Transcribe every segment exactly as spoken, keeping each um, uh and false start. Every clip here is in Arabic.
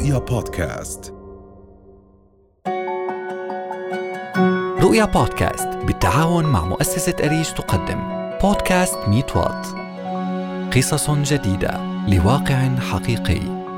رؤيا بودكاست. رؤيا بودكاست بالتعاون مع مؤسسة أريج تقدم بودكاست مية وات، قصص جديدة لواقع حقيقي.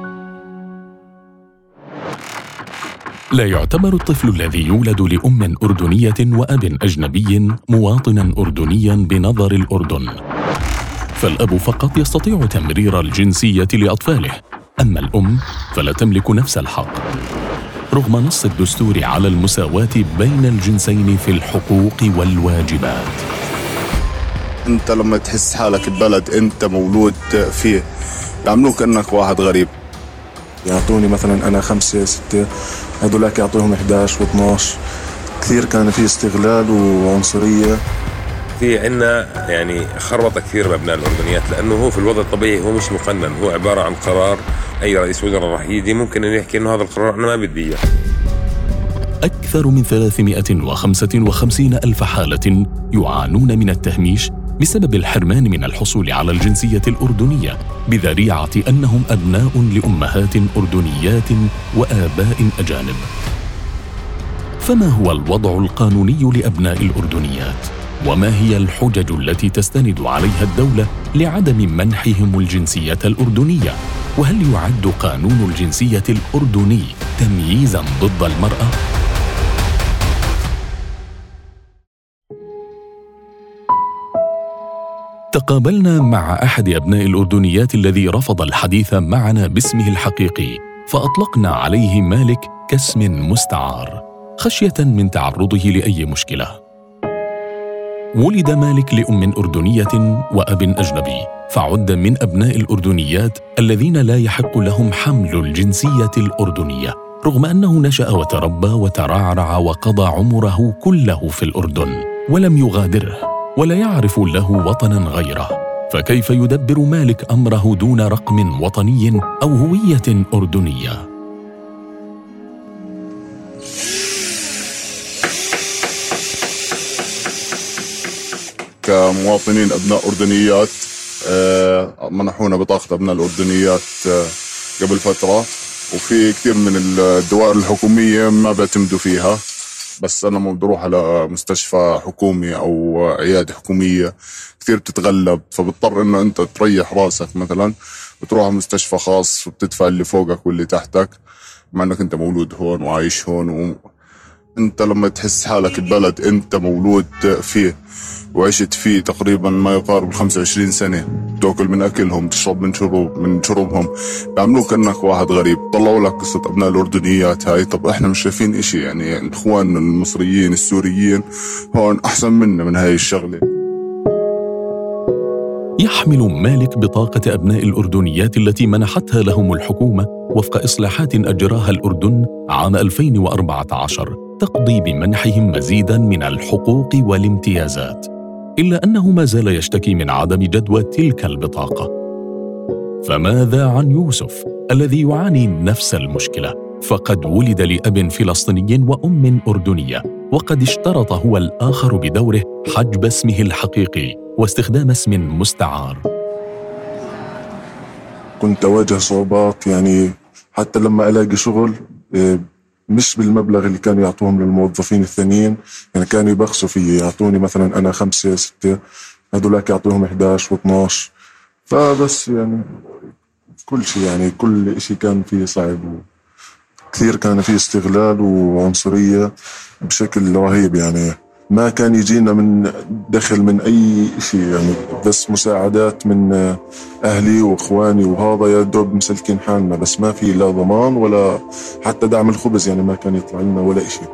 لا يعتبر الطفل الذي يولد لأم أردنية وأب أجنبي مواطناً أردنياً بنظر الأردن، فالأب فقط يستطيع تمرير الجنسية لأطفاله، أما الأم فلا تملك نفس الحق رغم نص الدستور على المساواة بين الجنسين في الحقوق والواجبات. أنت لما تحس حالك البلد أنت مولود فيه يعملوك أنك واحد غريب، يعطوني مثلا أنا خمسة ستة، هدولاك يعطوهم إحدى عشر واثناش. كثير كان في استغلال وعنصرية. في عنا يعني خربطة كثير بأبناء الأردنيات، لأنه هو في الوضع الطبيعي هو مش مقنن، هو عبارة عن قرار أي رئيس وزراء راح يجي ممكن أن يحكي إنه هذا القرار أنا ما بدي إياه. أكثر من ثلاثمائة وخمسة وخمسين ألف حالة يعانون من التهميش بسبب الحرمان من الحصول على الجنسية الأردنية بذريعة أنهم أبناء لأمهات أردنيات وآباء أجانب. فما هو الوضع القانوني لأبناء الأردنيات؟ وما هي الحجج التي تستند عليها الدولة لعدم منحهم الجنسية الأردنية؟ وهل يعد قانون الجنسية الأردني تمييزاً ضد المرأة؟ تقابلنا مع أحد أبناء الأردنيات الذي رفض الحديث معنا باسمه الحقيقي، فأطلقنا عليه مالك كاسم مستعار خشية من تعرضه لأي مشكلة. ولد مالك لأم أردنية وأب أجنبي، فعد من أبناء الأردنيات الذين لا يحق لهم حمل الجنسية الأردنية، رغم أنه نشأ وتربى وترعرع وقضى عمره كله في الأردن ولم يغادره ولا يعرف له وطناً غيره. فكيف يدبر مالك أمره دون رقم وطني أو هوية أردنية؟ كمواطنين أبناء أردنيات منحونا بطاقة أبناء الأردنيات قبل فترة، وفي كثير من الدوائر الحكومية ما بيعتمدوا فيها، بس أنا لما بروح على مستشفى حكومي أو عيادة حكومية كثير بتتغلب، فبضطر إنه أنت تريح راسك مثلا بتروح على مستشفى خاص وبتدفع اللي فوقك واللي تحتك مع إنك أنت مولود هون وعايش هون. وأنت لما تحس حالك البلد أنت مولود فيه وعشت فيه تقريبا ما يقارب خمسة وعشرين سنة، تأكل من أكلهم، تشرب من شرب من شربهم، بيعملوك أنك واحد غريب. طلعوا لك قصة أبناء الأردنيات هاي، طب إحنا مش شايفين إشي؟ يعني إخواننا المصريين السوريين هون أحسن منا من هاي الشغلة. يحمل مالك بطاقة أبناء الأردنيات التي منحتها لهم الحكومة وفق إصلاحات أجراها الأردن عام ألفين وأربعة عشر تقضي بمنحهم مزيداً من الحقوق والامتيازات، إلا أنه ما زال يشتكي من عدم جدوى تلك البطاقة. فماذا عن يوسف الذي يعاني نفس المشكلة؟ فقد ولد لأب فلسطيني وأم أردنية، وقد اشترط هو الآخر بدوره حجب اسمه الحقيقي واستخدام اسم مستعار. كنت أواجه صعوبات، يعني حتى لما ألاقي شغل مش بالمبلغ اللي كانوا يعطوهم للموظفين الثانيين، يعني كانوا يبخسوا فيه، يعطوني مثلا أنا خمسة ستة، هدولاك يعطوهم إحدى عشر واثناش. فبس يعني كل شيء، يعني كل شيء كان فيه صعب، كثير كان فيه استغلال وعنصرية بشكل رهيب. يعني ما كان يجينا من دخل من أي شيء، يعني بس مساعدات من أهلي وإخواني، وهذا يا دوب مسلكين حالنا، بس ما في لا ضمان ولا حتى دعم الخبز، يعني ما كان يطلع لنا ولا شيء.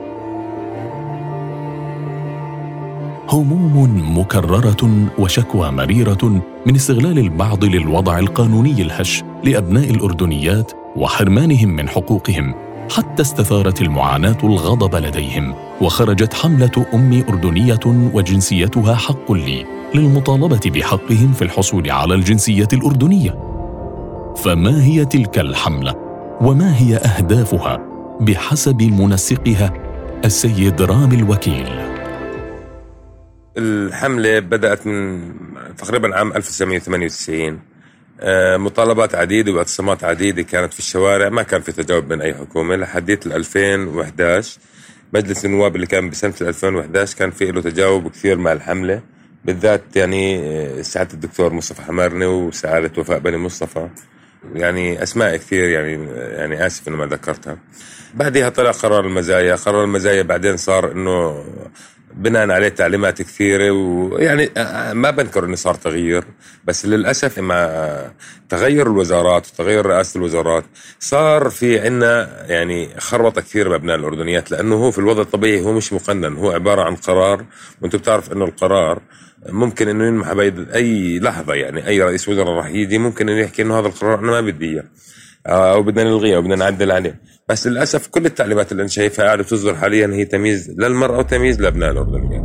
هموم مكررة وشكوى مريرة من استغلال البعض للوضع القانوني الهش لأبناء الأردنيات وحرمانهم من حقوقهم، حتى استثارت المعاناة الغضب لديهم، وخرجت حملة أمي أردنية وجنسيتها حق لي للمطالبة بحقهم في الحصول على الجنسية الأردنية. فما هي تلك الحملة؟ وما هي أهدافها بحسب منسقها السيد رامي الوكيل؟ الحملة بدأت من تقريبا عام ألف وتسعمائة وثمانية وتسعين مطالبات عديدة واعتصامات عديدة كانت في الشوارع، ما كان في تجاوب من أي حكومة لحديت ألفين وإحدى عشر. مجلس النواب اللي كان بسنة ألفين وإحدى عشر كان فيه له تجاوب كثير مع الحملة، بالذات يعني سعادة الدكتور مصطفى حمارني وسعادة وفاء بني مصطفى، يعني أسماء كثير يعني يعني آسف إنه ما ذكرتها. بعدها طلع قرار المزايا. قرار المزايا بعدين صار إنه بناء عليه تعليمات كثيرة، ويعني ما بنكر إنه صار تغيير، بس للأسف مع تغير الوزارات وتغير رئاسة الوزارات صار في عنا يعني خربطة كثير بأبناء الأردنيات، لأنه هو في الوضع الطبيعي هو مش مقنن، هو عبارة عن قرار، وأنت بتعرف إنه القرار ممكن إنه ينمح بين أي لحظة. يعني أي رئيس وزراء راح يجي ممكن إنه يحكي إنه هذا القرار أنا ما بدي إياه، أو بدنا نلغيه أو بدنا نعدل عليه. بس للأسف كل التعليمات اللي أنا شايفها قاعدة تصدر حاليا هي تمييز للمرأة وتمييز لأبناء الأردنيات.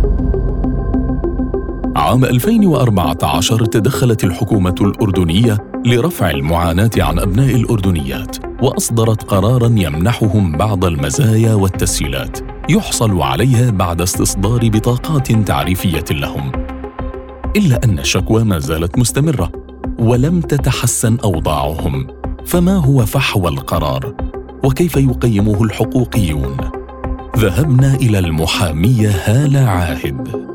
عام ألفين وأربعة عشر تدخلت الحكومة الأردنية لرفع المعاناة عن أبناء الأردنيات، وأصدرت قراراً يمنحهم بعض المزايا والتسهيلات يحصل عليها بعد استصدار بطاقات تعريفية لهم. إلا أن الشكوى ما زالت مستمرة ولم تتحسن أوضاعهم. فما هو فحوى القرار؟ وكيف يقيمه الحقوقيون؟ ذهبنا إلى المحامية هالة عاهد.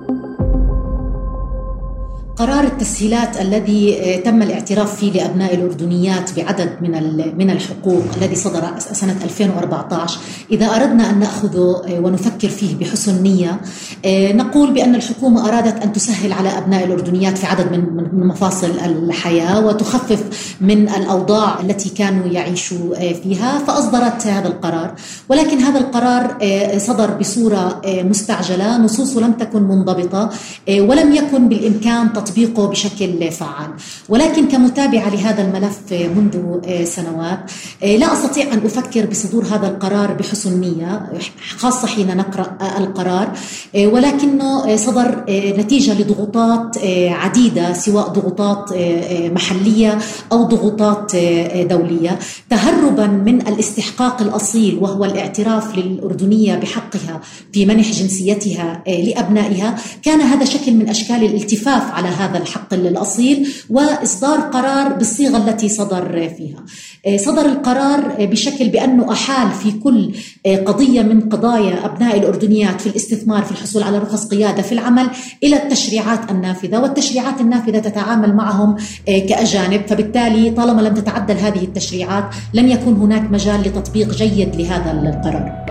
قرار التسهيلات الذي تم الاعتراف فيه لأبناء الأردنيات بعدد من من الحقوق الذي صدر سنة ألفين وأربعة عشر، إذا أردنا أن نأخذه ونفكر فيه بحسن نية نقول بأن الحكومة أرادت أن تسهل على أبناء الأردنيات في عدد من مفاصل الحياة وتخفف من الأوضاع التي كانوا يعيشوا فيها، فأصدرت هذا القرار. ولكن هذا القرار صدر بصورة مستعجلة، نصوصه لم تكن منضبطة، ولم يكن بالإمكان تطبيقه بشكل فعال. ولكن كمتابعة لهذا الملف منذ سنوات لا أستطيع أن أفكر بصدور هذا القرار بحسن نية، خاصة حين نقرأ القرار، ولكنه صدر نتيجة لضغوطات عديدة، سواء ضغوطات محلية أو ضغوطات دولية، تهربا من الاستحقاق الأصيل وهو الاعتراف للأردنية بحقها في منح جنسيتها لأبنائها. كان هذا شكل من أشكال الالتفاف على هذا الحق الأصيل وإصدار قرار بالصيغة التي صدر فيها. صدر القرار بشكل بأنه أحال في كل قضية من قضايا أبناء الأردنيات في الاستثمار، في الحصول على رخص قيادة، في العمل، إلى التشريعات النافذة، والتشريعات النافذة تتعامل معهم كأجانب، فبالتالي طالما لم تتعدل هذه التشريعات لن يكون هناك مجال لتطبيق جيد لهذا القرار.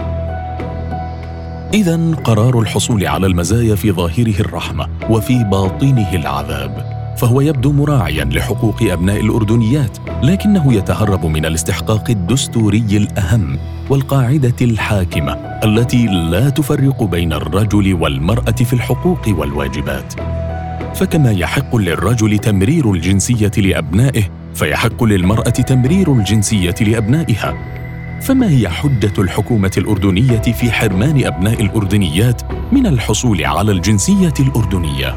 إذن قرار الحصول على المزايا في ظاهره الرحمة وفي باطنه العذاب، فهو يبدو مراعياً لحقوق أبناء الأردنيات، لكنه يتهرب من الاستحقاق الدستوري الأهم والقاعدة الحاكمة التي لا تفرق بين الرجل والمرأة في الحقوق والواجبات. فكما يحق للرجل تمرير الجنسية لأبنائه، فيحق للمرأة تمرير الجنسية لأبنائها. فما هي حجة الحكومة الأردنية في حرمان أبناء الأردنيات من الحصول على الجنسية الأردنية؟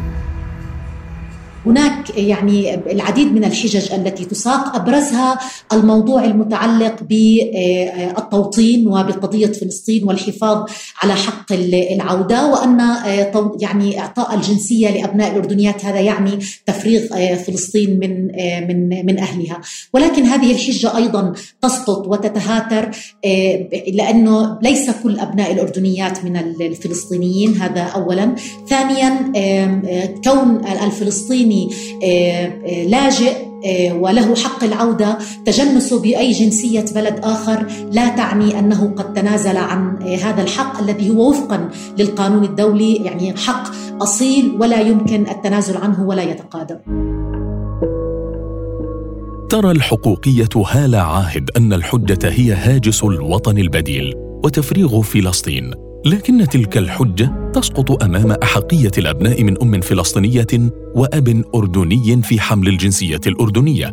هناك يعني العديد من الحجج التي تساق، أبرزها الموضوع المتعلق بالتوطين وبقضية فلسطين والحفاظ على حق العودة، وأن يعني إعطاء الجنسية لأبناء الأردنيات هذا يعني تفريغ فلسطين من من من أهلها. ولكن هذه الحجة أيضا تسقط وتتهاتر، لأنه ليس كل أبناء الأردنيات من الفلسطينيين، هذا أولا. ثانيا، كون الفلسطيني لاجئ وله حق العودة، تجنسه بأي جنسية بلد آخر لا تعني أنه قد تنازل عن هذا الحق الذي هو وفقا للقانون الدولي يعني حق أصيل ولا يمكن التنازل عنه ولا يتقادم. ترى الحقوقية هالة عاهد أن الحجة هي هاجس الوطن البديل وتفريغ فلسطين، لكن تلك الحجة تسقط أمام أحقية الأبناء من أم فلسطينية وأب أردني في حمل الجنسية الأردنية.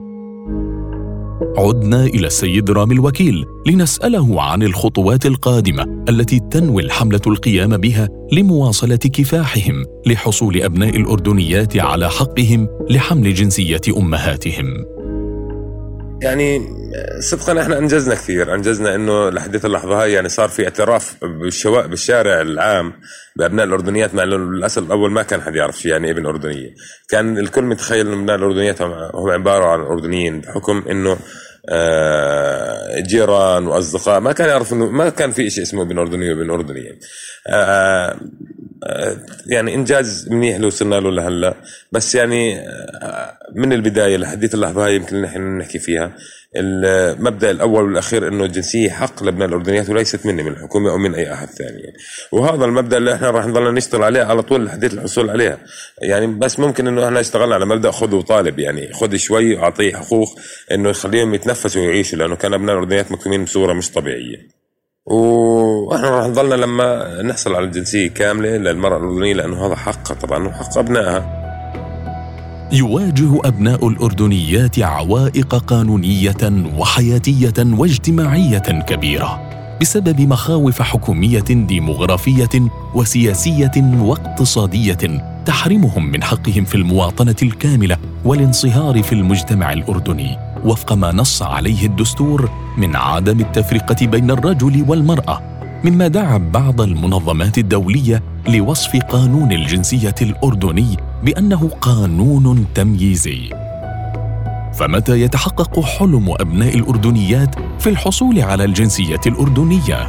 عدنا إلى السيد رامي الوكيل لنسأله عن الخطوات القادمة التي تنوي الحملة القيام بها لمواصلة كفاحهم لحصول أبناء الأردنيات على حقهم لحمل جنسية أمهاتهم. يعني صدقا احنا انجزنا كثير، انجزنا انه لحديث اللحظه هاي يعني صار في اعتراف بالشوارع بالشارع العام بابناء الاردنيات، مع انه للاسف الاول ما كان حد يعرف شيء يعني ابن اردنيه، كان الكل متخيل انه ابناء الاردنيات هم عباره عن اردنيين بحكم انه آه جيران واصدقاء، ما كان يعرف انه ما كان في شيء اسمه ابن اردني وابن اردنيه. آه آه يعني انجاز منيح لو وصلنا له لهلا، بس يعني آه من البدايه لحديث اللحظه هاي يمكن نحن نحكي فيها المبدأ الأول والأخير إنه الجنسية حق لابناء الأردنيات وليست مني من الحكومة أو من أي أحد ثاني يعني. وهذا المبدأ اللي إحنا راح نضلنا نشتغل عليه على طول لحديث الحصول عليها يعني. بس ممكن إنه إحنا اشتغلنا على مبدأ خذ وطالب، يعني خذ شوي وأعطيه حقوق إنه يخليهم يتنفسوا ويعيشوا، لأنه كان أبناء الأردنيات مكتومين بصورة مش طبيعية. وإحنا راح نضلنا لما نحصل على الجنسية كاملة للمرأة الأردنية، لأنه هذا حقها طبعا وحق أبنائها. يواجه أبناء الأردنيات عوائق قانونية وحياتية واجتماعية كبيرة بسبب مخاوف حكومية ديموغرافية وسياسية واقتصادية تحرمهم من حقهم في المواطنة الكاملة والانصهار في المجتمع الأردني وفق ما نص عليه الدستور من عدم التفرقة بين الرجل والمرأة، مما دعا بعض المنظمات الدولية لوصف قانون الجنسية الأردني بأنه قانون تمييزي. فمتى يتحقق حلم أبناء الأردنيات في الحصول على الجنسية الأردنية؟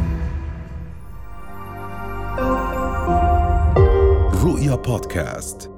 رؤيا بودكاست.